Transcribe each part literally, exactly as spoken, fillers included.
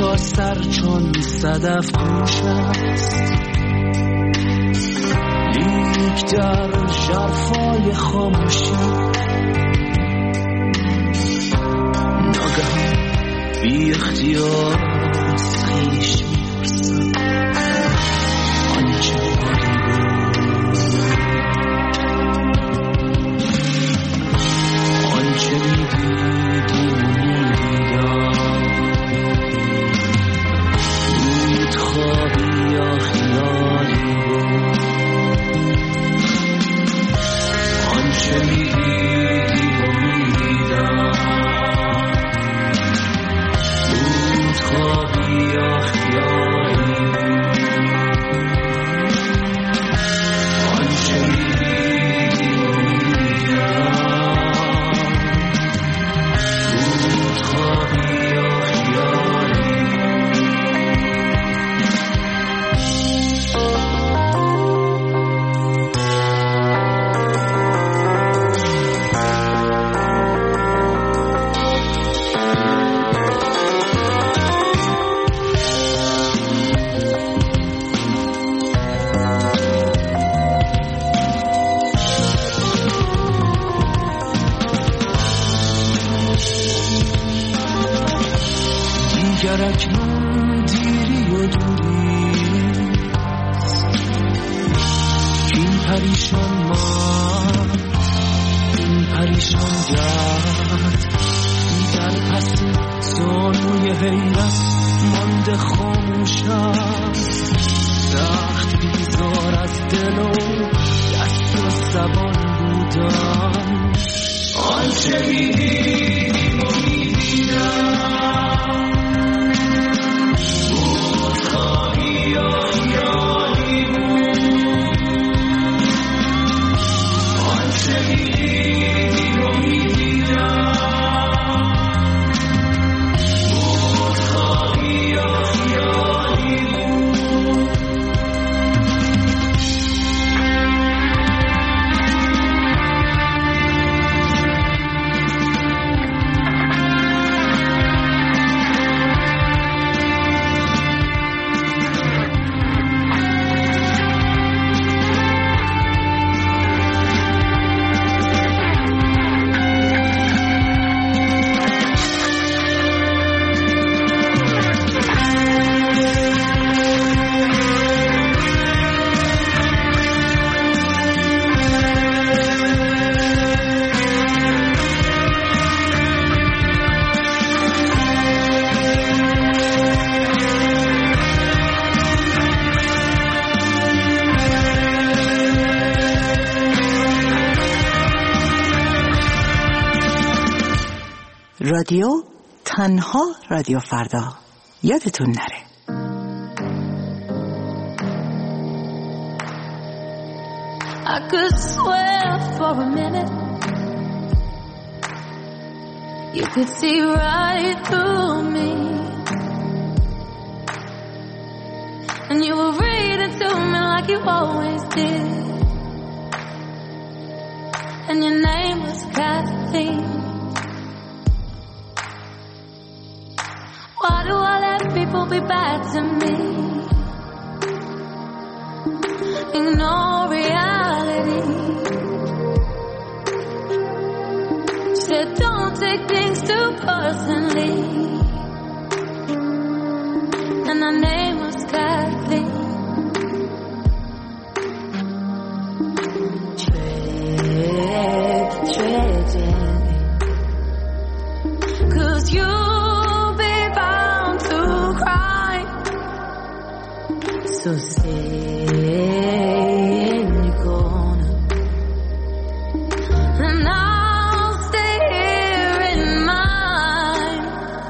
تا سر چون صدف گوش است، لیک در ژرفای خاموشی ناگهان بی اختیار از خویش می‌پرسم آنچه باقی بود، آنچه می‌دیدی می‌دیدم، بود خوابی یا خیالی بود، آنچه می‌دیدی می‌دیدم، بود خوابی یا خیالی بود، آنچه می‌دیدی می‌دیدم، بود خوابی یا خیالی. دیگر اکنون دیری و دوریست، این پریشان من، این پریشان گرد در پس زانوی حیرت مانده خاموش است، سخت بیزار از دل و دست و زبان بودم، آنچه می‌دیدیم و می‌دیدم، رادیو تنها رادیو فردا، یادتون نره. I could swear for a minute you could see right through me, and you were reading to me like you always did, and your name was Kathleen. Why do I let people be bad to me? Ignore reality. Said don't take things too personally, and her name was Kathleen. Tread, tread gently, 'cause you so stay in your corner, and I'll stay here in mine.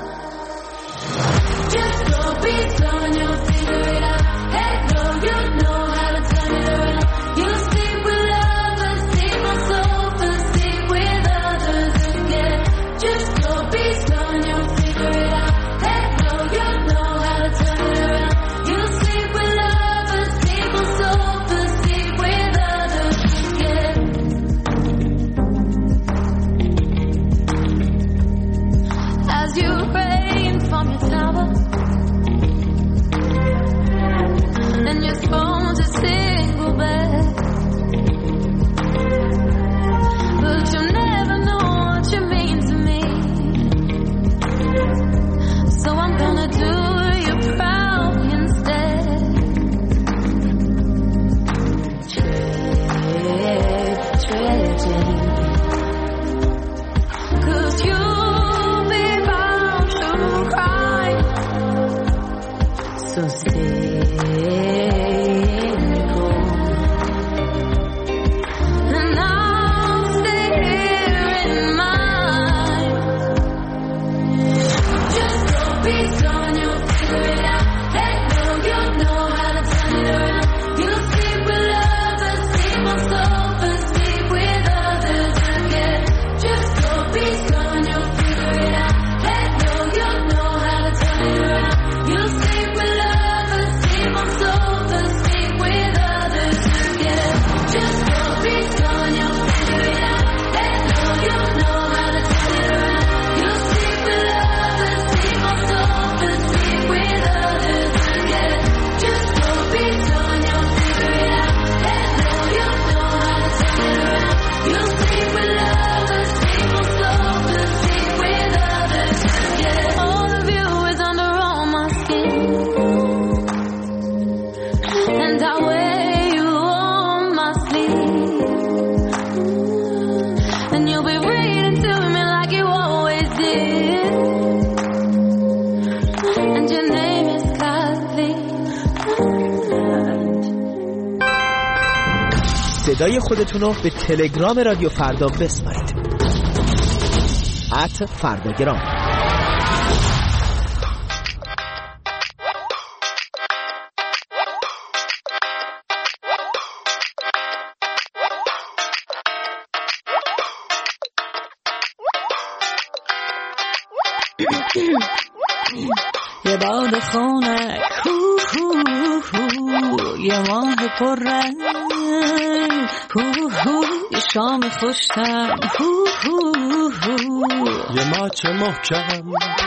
Just go be slow and you'll figure it out. Hey, no, you know how to turn it around. You sleep with lovers, sleep on sofas, sleep with others again. Just go be slow and you'll figure it out. Hey, no, you know how to turn it around. You sleep with love. صدای خودتون رو به تلگرام رادیو فردا بسپارید. ات فرداگرام. یه باد خونه هو هو هو، یه ماه پر رنگ هو هو، یه شام خوشتن هو هو هو، یه ماچ محکم،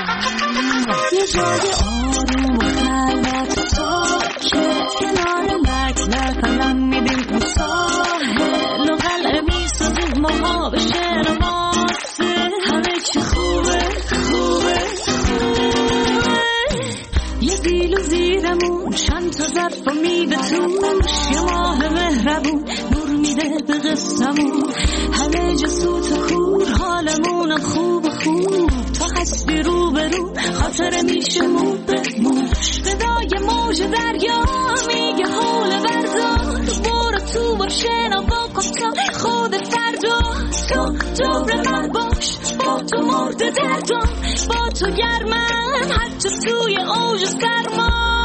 یه جای آروم و خلوت ساکت، کنار لک لک الان میبین اون ساحل و قلعه میسازیم ماها به شعر ماسه، همه چی خوبه خوبه خوبه، یه دیل و زیرمون چند تا ظرف و میوه توش، یه ماه مهربون نور میده به قصه‌مون، همه جا سوت و کور حالمونم خوب خوب، تا هستی رو به رو خاطره میشه مو به موش، صدای موج دریا میگه حول بردار، برو تو با شنوا کن تا خود فردا، تو دور من باش، با تو مرد دردم، با تو گرمم حتی توی اوج سرما،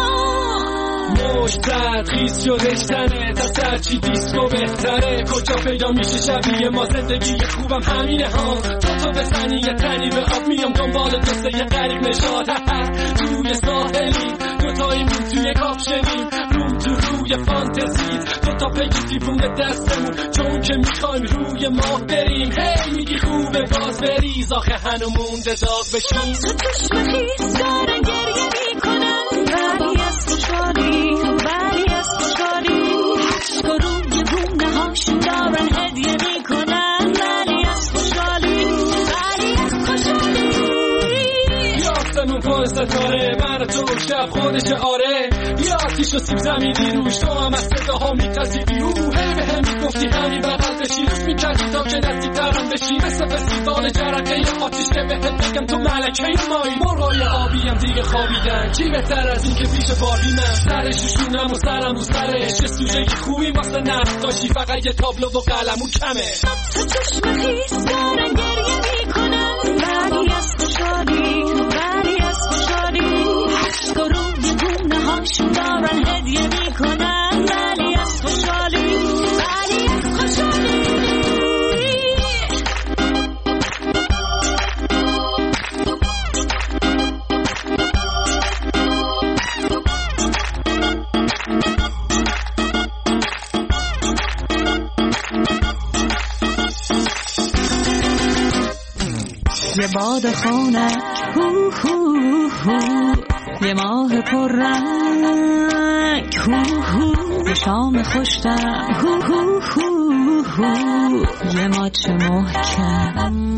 موج زد خیز شدش تنه، تا سرچی دیسکو بهتره، کجا پیدا میشه شبیه ما زندگی خوبم همینه ها، تو تو بزنی یه تنی به آب میام دنبال دوسته یه قریب نشاد هست، توی ساحلی دوتاییمون توی کاپشنیم، روم تو روی فانتزی، دوتا پیکی دیوونه دستمون، چون که میخوایم روی ماه بریم، هی میگی خوبه باز بریز، آخه هنو مونده داغ بشیم، تو چشم خیز دارن گریه میکنن، ولی از خوشحالی ولی از خوشحالی، عشق روی گونه هاشون دارن هدیه میکنن، ولی از خوشحالی ولی از خوشحالی، یافتمون پر ستاره من تو شب خودش آره، یا آتیش و سیب زمینی روش، تو هم از صداها میترسیدی او، هی به هم میگفتی همین بغل بشی، روش میکردی تا که نزدیک ترم بشی، مثل فستیوال جرقه ی آتیش که بهت بگم تو ملکه مایی، مرغای آبیم دیگه خوابیدن، کی بهتر از این که پیش بابی من، سرش شونم و سرم رو سرش، یه سوژه خوبی واسه نقاشی، فقط یه تابلو و قلمو کمه، تو چشم خیز دارن گریه میکنن، ولی از خوشحالی ولی از خوشحالی، عشق روی گونه هاشون دارن هدیه میکنن، ولی از خوشحالی ولی از خوشحالی، یه باد خونه هو هو هو، یه ماه پر رنگ هو هو، یه شام خوشتم هو هو هو هو، یه ماچ محکم،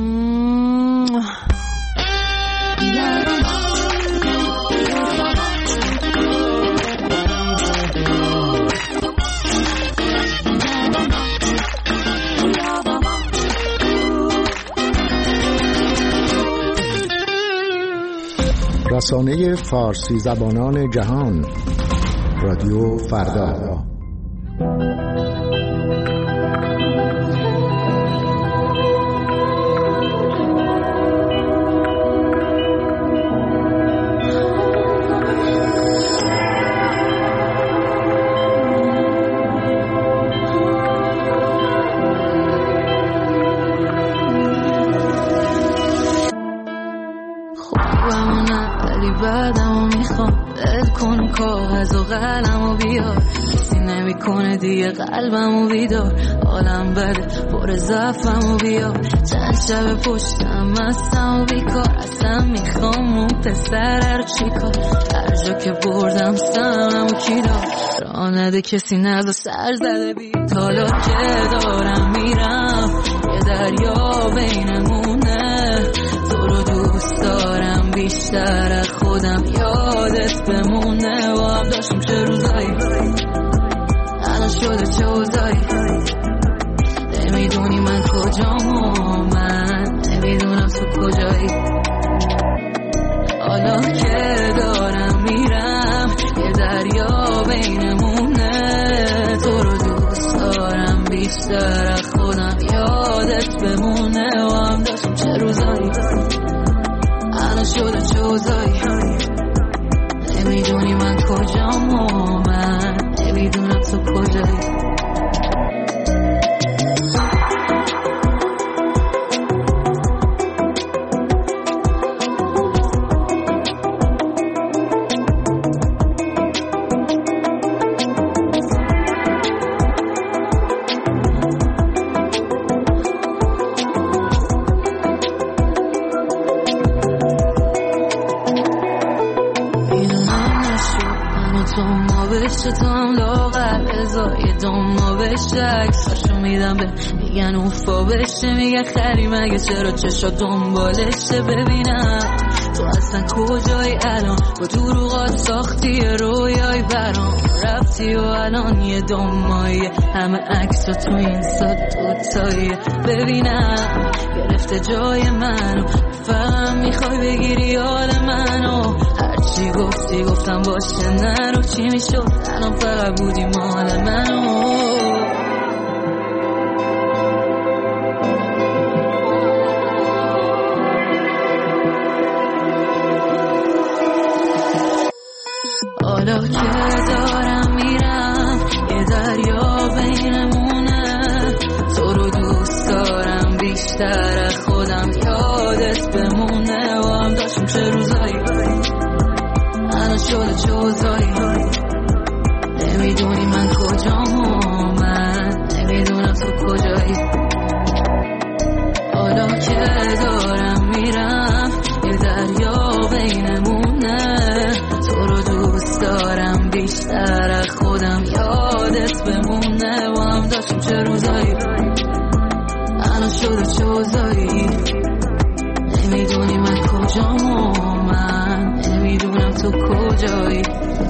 رسانه فارسی زبانان جهان، رادیو فردا. بعدمو میخوام ال کن کاغذ و قلمو بیار، کسی نمیکنه دیگه قلبمو بیدار، حالم بده پر ضعفمو بیار، چند شب پشتم مستم و بیکار، اصلا میخوام اون پسر رو چیکار، هر جا که بردم سممو کی دار، راه نده کسی نزا سر زده بی، حالا که دارم میرم یه دریا بینمونه، تو رو دوست دارم بیشتر از خودم، یادت بمونه، و هم داشتم چه روزایی، الان شده چه اوزایی، نمیدونی من کجام و من نمیدونم تو کجایی، حالا که دارم میرم یه دریا بینمونه، تو رو دوست دارم بیشتر از خودم یادت بمونه و هم داشتیم چه روزایی الان شده چوزایی نمیدونی من کجام و من نمیدونم تو کجایی تو هم لاغر ازای دوما بشه عکساشو میدم به میگن اوفا بشه میگه خری مگه چرا چشا دنبالشه ببینم تو اصلا کجایی الان با دروغات ساختی رویای برام رفتی و الان یه دومایی همه عکس و تو این ساد دوتایی ببینم گرفته جای منو فهم میخوای بگیری حال منو هرچی گفتی گفتم باشه نرو چی میشد الان فقط بودی مال منو حالا که دارم میرم یه دریا بینمونه تو رو دوست دارم بیشتر از خودم یادت بمونه و هم داشتیم چه روزایی الان شده چوزایی نمیدونی من کجام و من نمیدونم تو کجایی حالا که دارم میرم یه دریا بینمونه تو رو دوست دارم بیشتر از خودم یادت بمونه و هم داشتیم چه روزایی الان شده چوزایی نمیدونی من کجام و من نمیدونم تو کجایی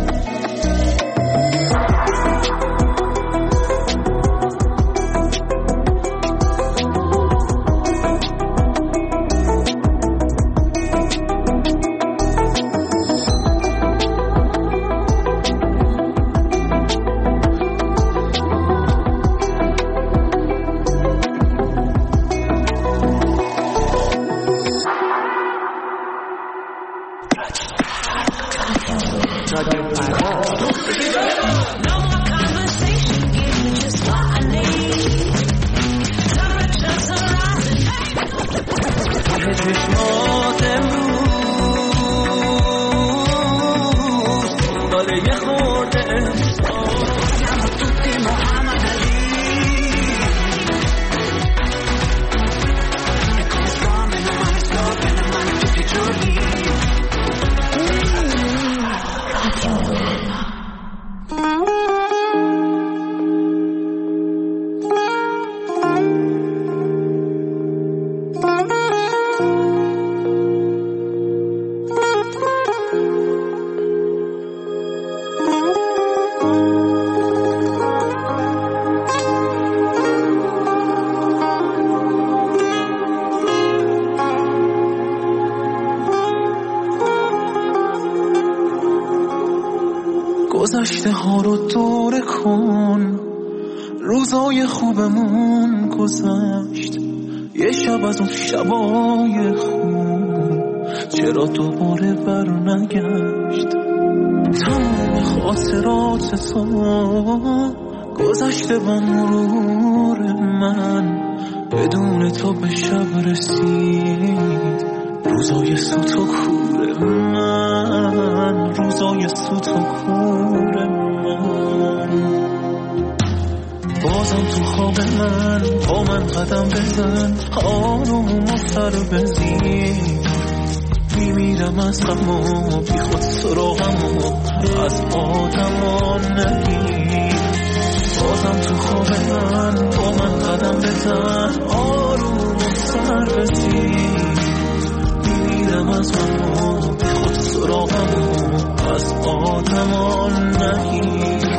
گذشته ها رو دوره کن روزای خوبمون گذشت یه شب از اون شبای خوب چرا دوباره بر نگشت تمام خاطرات تو گذشته با مرور من بدون تو به شب رسید روزای سوت و کور من روزای سوت و کور من بازم تو خواب من با من قدم بزن آروم و سر بزین میمیرم از غم و بی خود سراغم و از آدمان نگیر بازم تو خواب من با من قدم بزن آروم و سر بزین میمیرم از غم و بی خود سراغم و از آدمان نگیر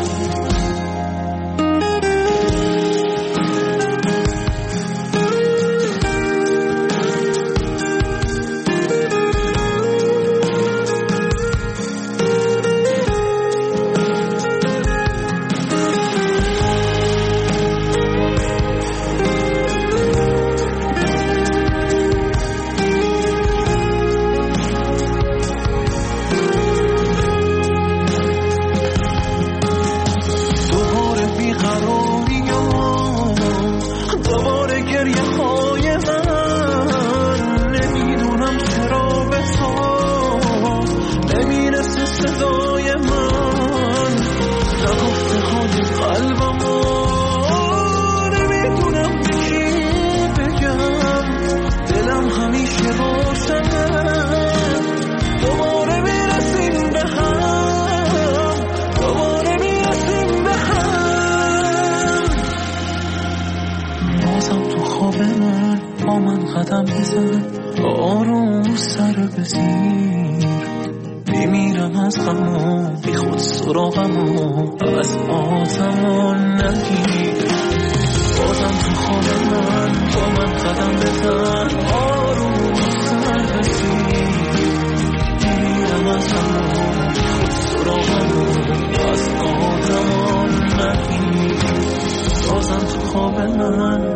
بزن آروم سر بزیر میمیرم از غم بی خود سراغم از آسمان نگیر بازم تو خواب من با من قدم بزن آروم سر بزیر میمیرم از غم بی خود سراغم از آسمان نگیر بازم تو خواب من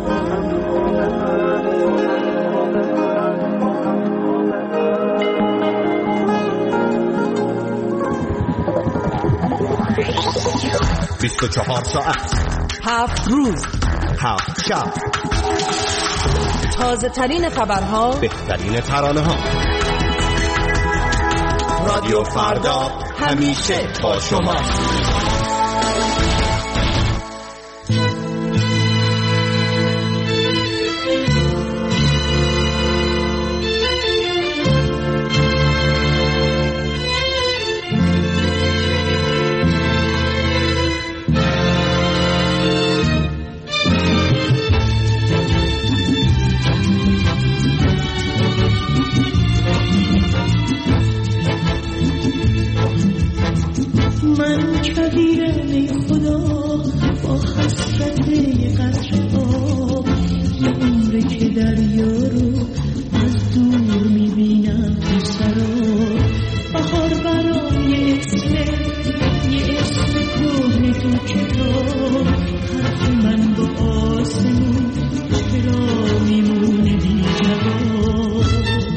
بیست و چهار ساعت هفت روز هفت شب تازه ترین خبرها، بهترین ترانه ها. رادیو فردا همیشه با شما. من کبیرم ای خدا با حسرت قطر آب یه عمره که دریا رو از دور میبینم تو سراب بهار برای اسم یه اسم کهنه تو کتاب حرف من با آسمون چرا میمونه بی جواب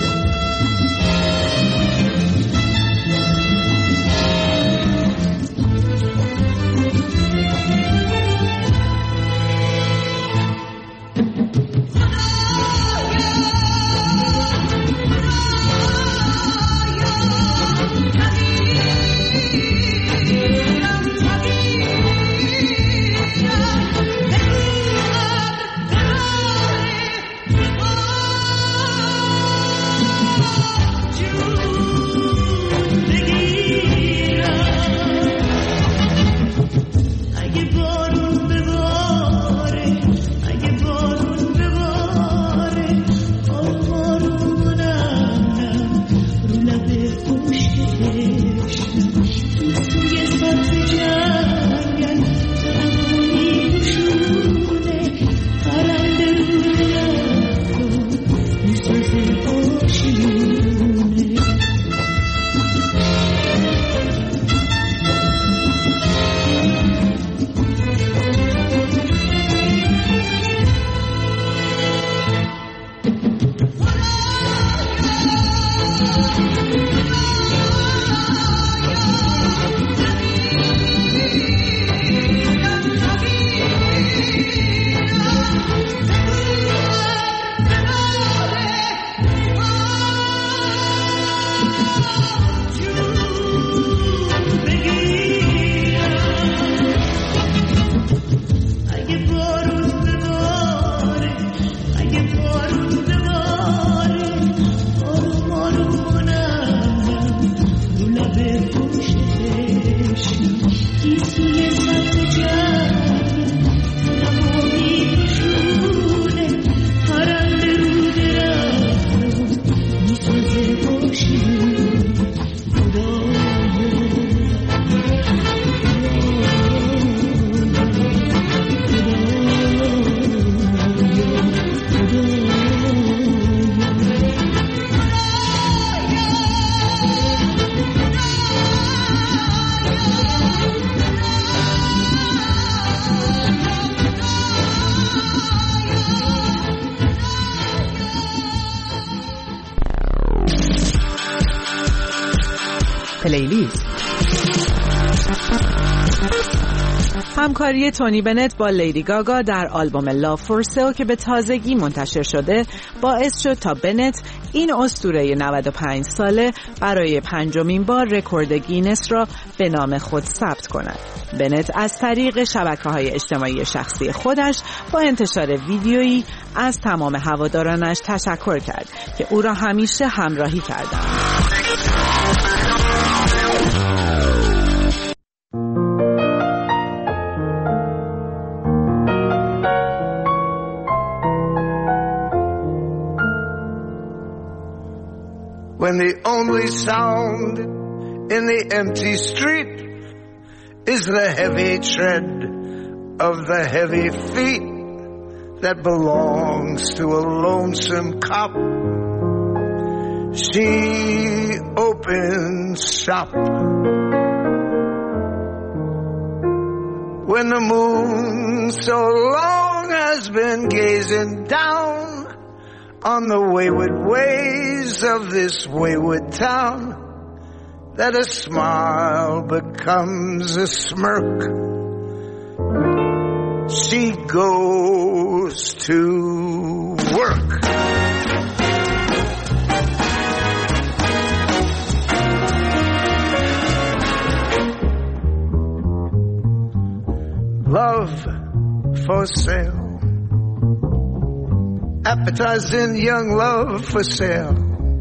پلیلیست. همکاری تونی بنت با لیدی گاگا در آلبوم لاو فور سیل که به تازگی منتشر شده باعث شد تا بنت این اسطوره نود و پنج ساله برای پنجمین بار رکورد گینس را به نام خود ثبت کند. بنت از طریق شبکه‌های اجتماعی شخصی خودش با انتشار ویدیویی از تمام هوادارانش تشکر کرد که او را همیشه همراهی کردند. when the only sound in the empty street is the heavy tread of the heavy feet that belongs to a lonesome cop. She opens shop when the moon so long has been gazing down on the wayward ways of this wayward town, that a smile becomes a smirk. She goes to work. Love for sale, appetizing young love for sale.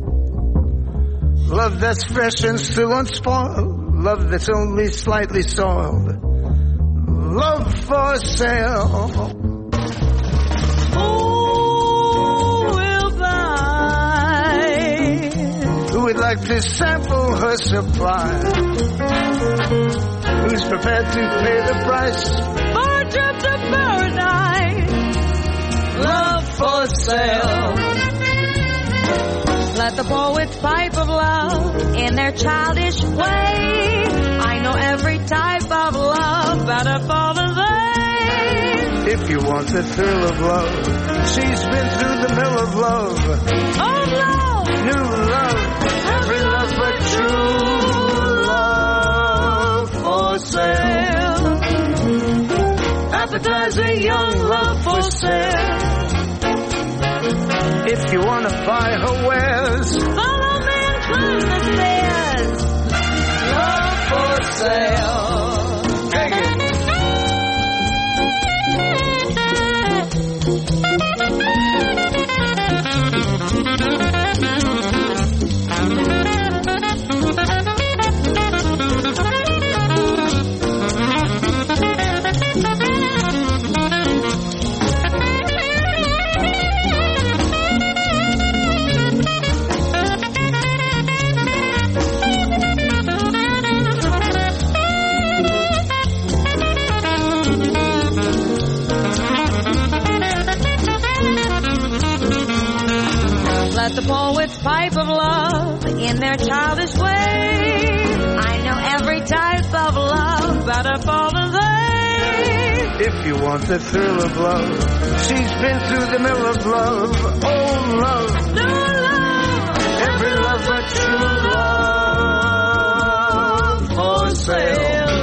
Love that's fresh and still unspoiled, love that's only slightly soiled. Love for sale. Who will buy? Who would like to sample her supply? Who's prepared to pay the price For a trip to paradise? Love for sale. Let the poets pipe of love in their childish way. I know every type of love better for the day. If you want the thrill of love, she's been through the mill of love. Oh, love! New love, every love but true love for sale. Appetizing young love for sale. If you want to buy her wares, Follow me and climb the stairs. love for sale. Take it. Let the poets pipe of love in their childish way. I know every type of love better for the day. If you want the thrill of love, she's been through the mill of love. Oh, love, New love, every love but true love for sale.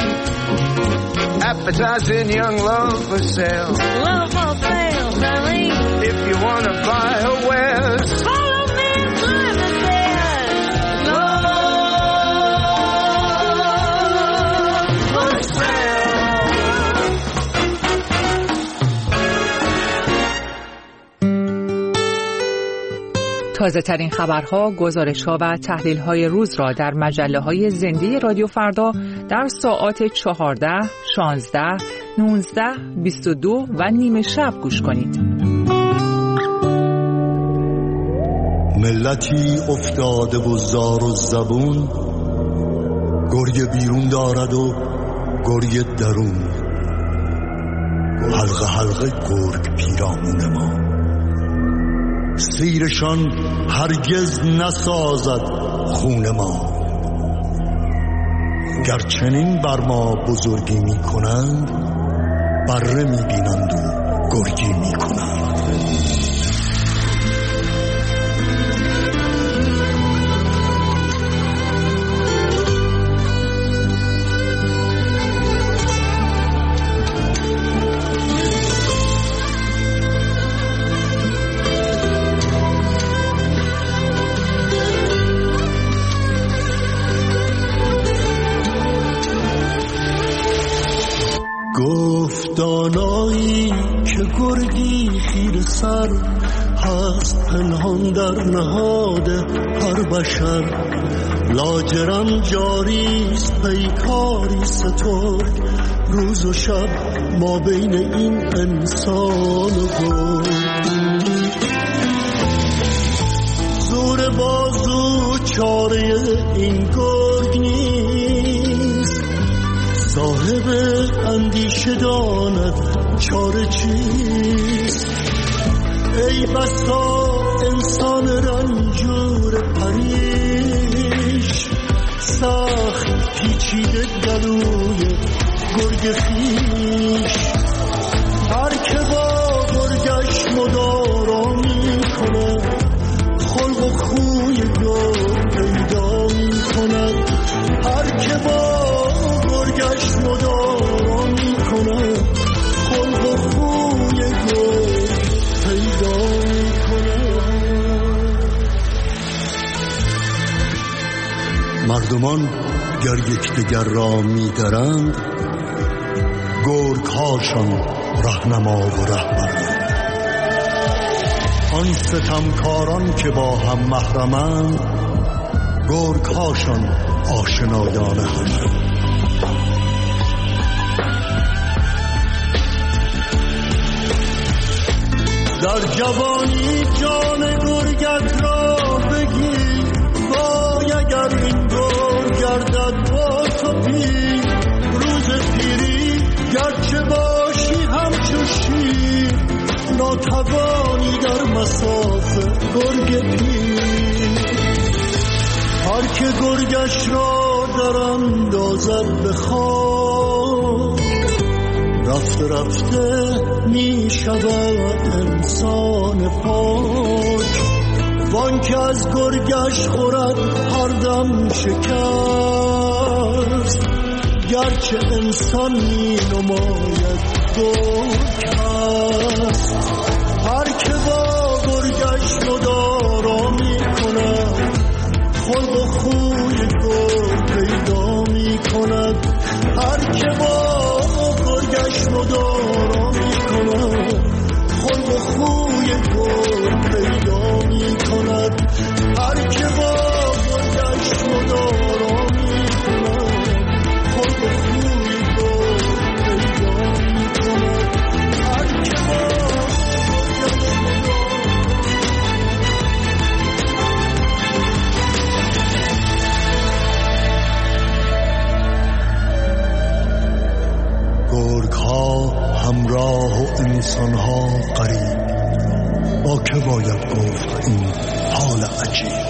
Appetizing young love for sale. love for sale, Sally. If you want to buy her wares, Follow me and climb the stairs. love for sale. تازه ترین خبرها، گزارش‌ها و تحلیل‌های روز را در مجله‌های زنده رادیو فردا در ساعات چهارده، شانزده، نوزده، بیست و دو و نیمه شب گوش کنید. ملتی افتاده و زار و زبون، گرگ بیرون دارد و گرگ درون، حلقه حلقه گرگ پیرامون ما. سیرشان هرگز نسازد خون ما، گرچنین بر ما بزرگی می کنند، بره می بینند و گرگی می کنند. گفتانایی که گرگی خیر سر هست پنهان در نهاد هر بشر، لاجرم جاریست پیکاری سترگ، روز و شب ما بین این انسان و گرگ. زور بازو چاره این گرگ نیست. صاحب اندیشه داند چاره چیست. ای بسا انسان رنجور پریش، سخت پیچیده گلوی گرگ خیش. هر که با گرگش مدارا می کند، خلق و خوی گرگ پیدا می کند. هر که با گرگش مدارا می کند، خلق و خوی گرگ پیدا می کند. مردمان گر یکدیگر را می درند، گرگ هاشان رهنما و رهبرند. آن ستمکاران که با هم محرمند، گرگ هاشان آشنایان همند. در جوانی جان گرگت را بگیر، وای اگر این گرگ گردد با تو پیر. روز پیری گرچه باشی همچو شیر، ناتوانی در مساف گرگ پیر. هر که گرگش را در اندازد به خاک، رفته رفته می شود انسان پاک. وان که از گرگش خورد هر دم شکست، گرچه انسان می نماید گرگ هست. هر که با گرگش مدارا می کند، خلق و خوی گرگ پیدا می کند. هر که با گرگش مدارا می کند، خلق و خوی گرگ پیدا می کند. هر که با گرگش مدارا می کند، خلق و خوی گرگ پیدا می کند. هر که با گرگ ها همراه و انسان ها قریب، با که باید گفت این حال عجیب.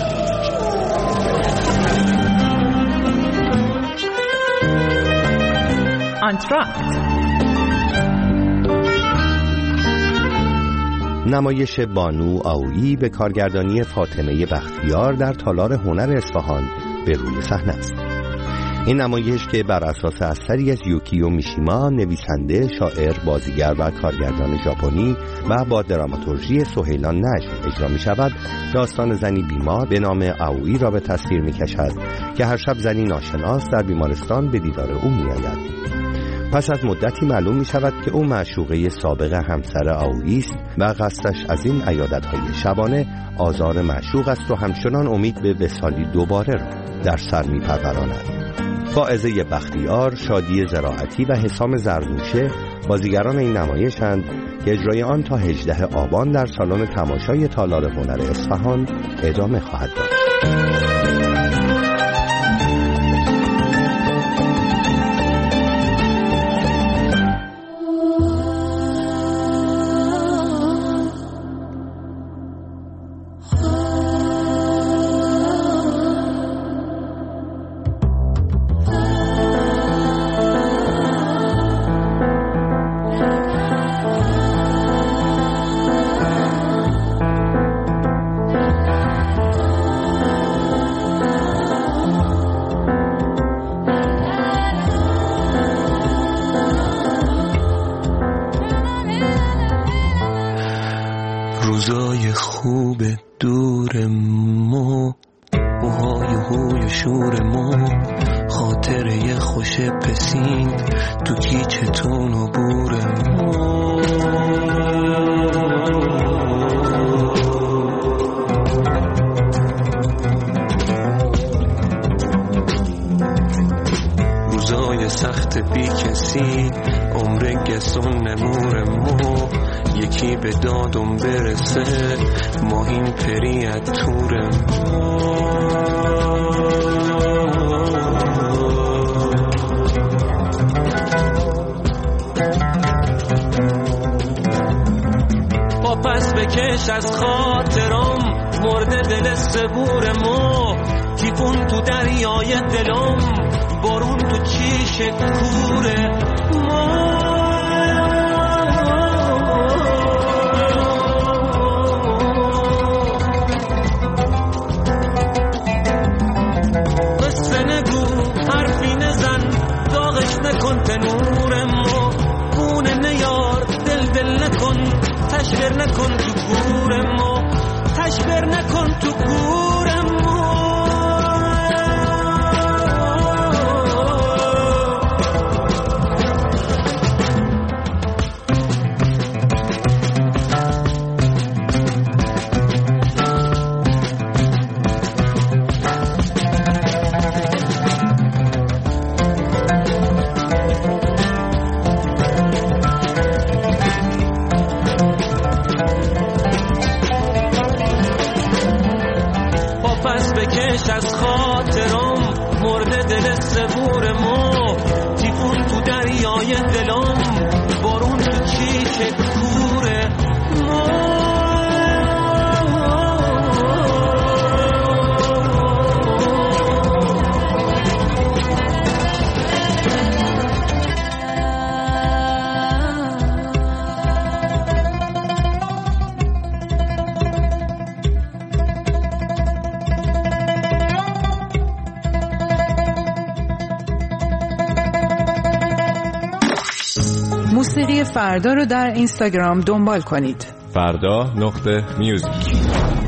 آنتراکت نمایش بانو آویی به کارگردانی فاطمه بختیار در تالار هنر اصفهان به روی صحنه است. این نمایش که بر اساس اثری از یوکیو میشیما، نویسنده، شاعر، بازیگر و کارگردان ژاپنی و با دراماتورژی سهیلان نجم اجرا می شود، داستان زنی بیمار به نام آویی را به تصویر می کشد که هر شب زنی ناشناس در بیمارستان به دیدار او می آید. پس از مدتی معلوم می شود که او معشوقه سابق همسر آویی است و قصدش از این عیادت‌های شبانه آزار معشوق است و همچنان امید به وصالی دوباره را در سر می پروراند. فائزه بختیار، شادی زراعتی و حسام زرنوشه بازیگران این نمایش‌اند که اجرای آن تا هجدهم آبان در سالن تماشای تالار هنر اصفهان ادامه خواهد داشت. روزای خوب دور ما، موهای هوی شور ما، خاطره خوش پسین تو کیچتون و بور ما. روزای سخت بی کسی، عمر گسون نمور ما، یکی به دادم برسه، ماهین پری از تور ما. بکش از خاطرم مرده دل صبورمو تیفون تو دریای دلم بارون تو چیش کوره ما قصه نگو حرفی نزن داغش نکن تنورمو خونه نیار دل دل نکن تشبر نکن تو گورمو تشبر نکن تو گورمو بکش از خاطرم مرده دل صبورمو تیفون تو دریای دلم بارون تو چیش کوره ما موسیقی فردا رو در اینستاگرام دنبال کنید. فردا نقطه میوزیک.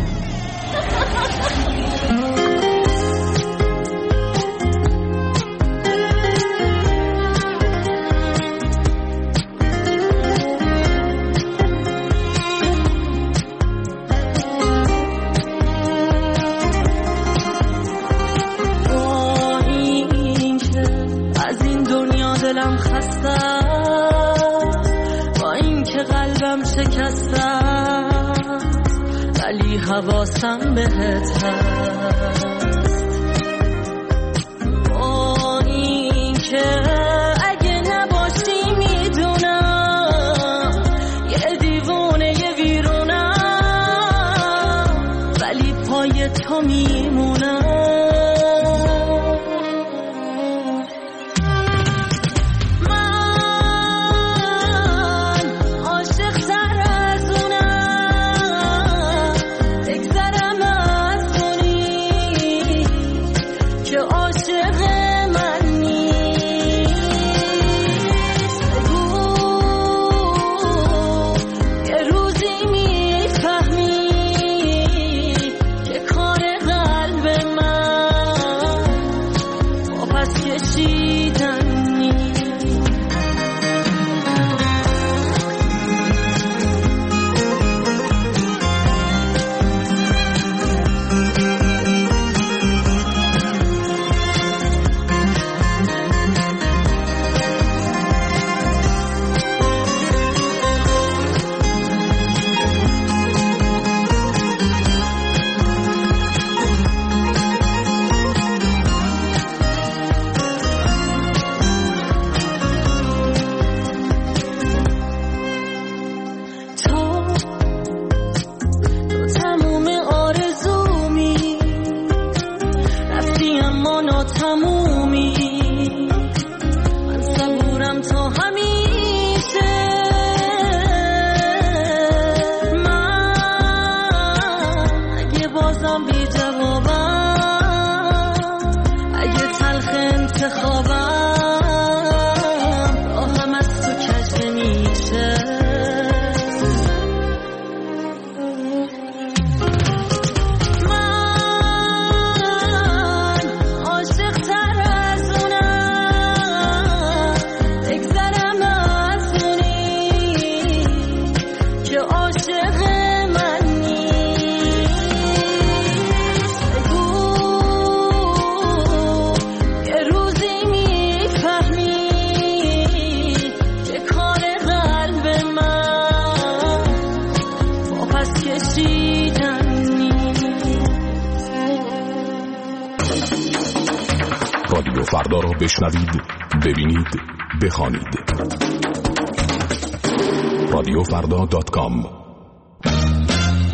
از این دنیا دلم خسته شکسته ولی حواسم بهت هست با این که اگه نباشی میدونم یه دیوونه یه ویرونم ولی پای تو میمونم رادیو فردا را بشنوید، ببینید، بخوانید. رادیو فردا دات کام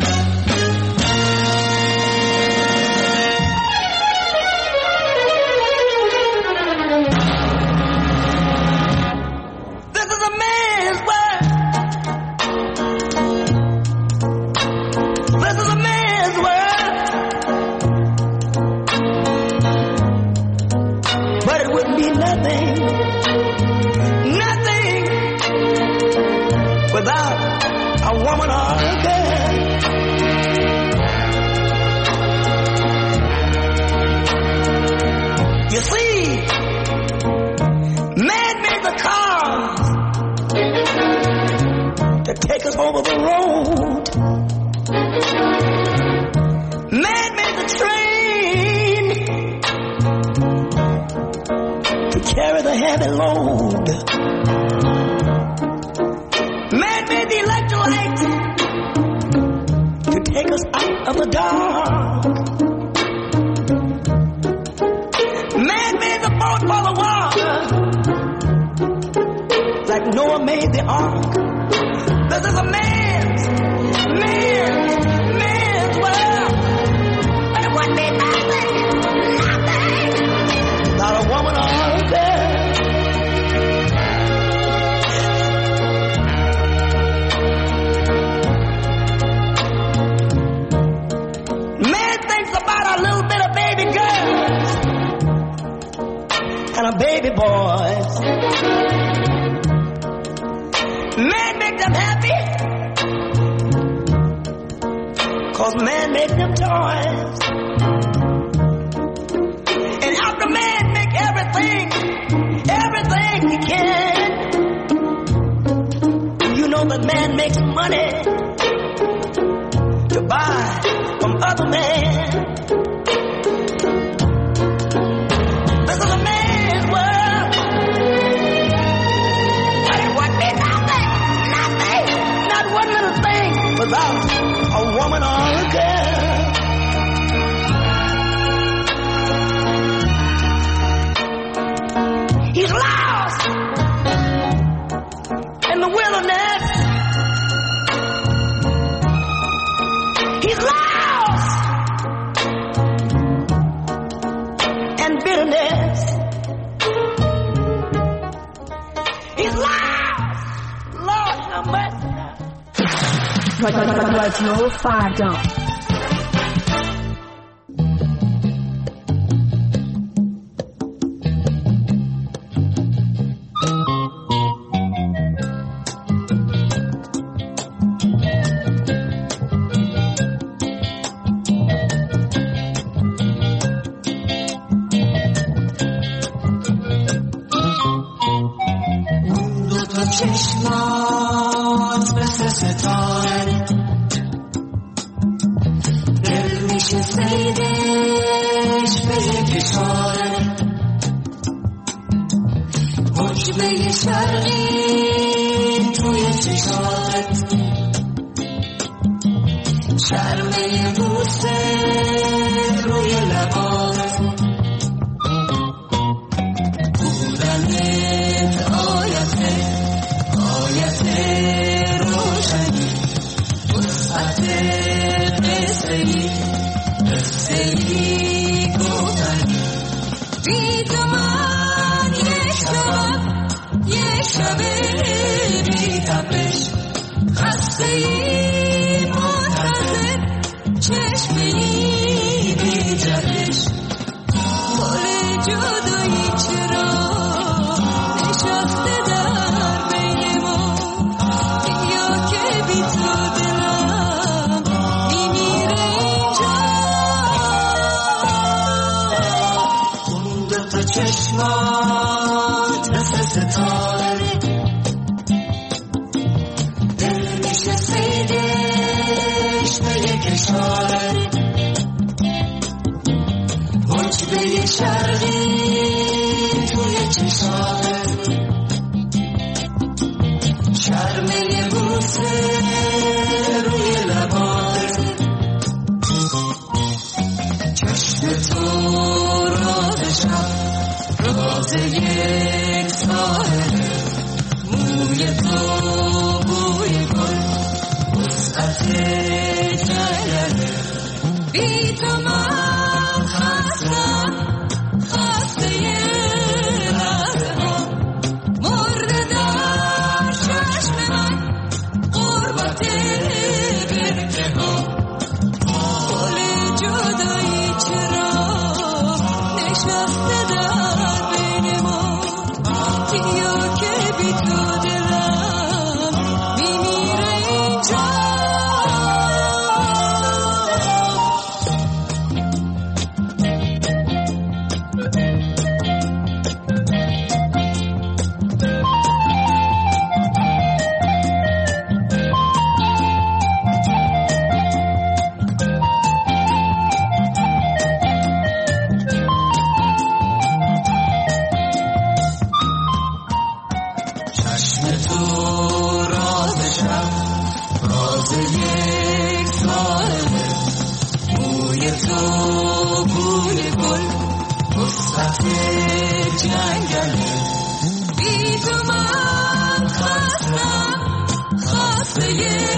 heavy load. Man made the electric light to take us out of the dark. Man made the boat for the water, like Noah made the ark. This is a man's, man's, man's world. But it wouldn't be nothing, nothing, not a woman or a girl. Man thinks about a little bit of baby girls and a baby boys. Man make them happy, cause man make them toys. And after man make everything, everything he can, you know that man makes money to buy from other men. This is a man's world. But it wouldn't be nothing, nothing, not one little thing without a woman or a girl. He's lost in the wilderness. He's lost in bitterness. He's lost. Lord have mercy. رادیو فردا. چشمات مثل ستاره دل میشه سیدش به یک اشاره حجبه شرقی توی چشات شرمه بوسه روی لبات بودنت آیته آیت روشنی وسعت قصه‌ای قصه‌ای گفتنی بی تو من یک شب یک شب بی تپش خسته‌ای منتظر چشمه‌ای بی جهش گل جدایی چرا نشسته در بین ما یا که بی تو دلم میمیره اینجا اون دوتا چشمات مثل ستاره دل میشه سیدش به یک اشاره حجبه شرقی توی چشات شرمه بوسه روی لبات چشم تو راز شب راز یک ساحله موی تو بوی گل وسعت جنگله بی تو من خستم خسته لحظه ها مرده در چشم من قربت برکه ها گل جدایی چرا نشسته در بین ما یا که بی تو دلم میمیره اینجا رنگ تو بوی گل وسط جنگله بی تو من خستم خسته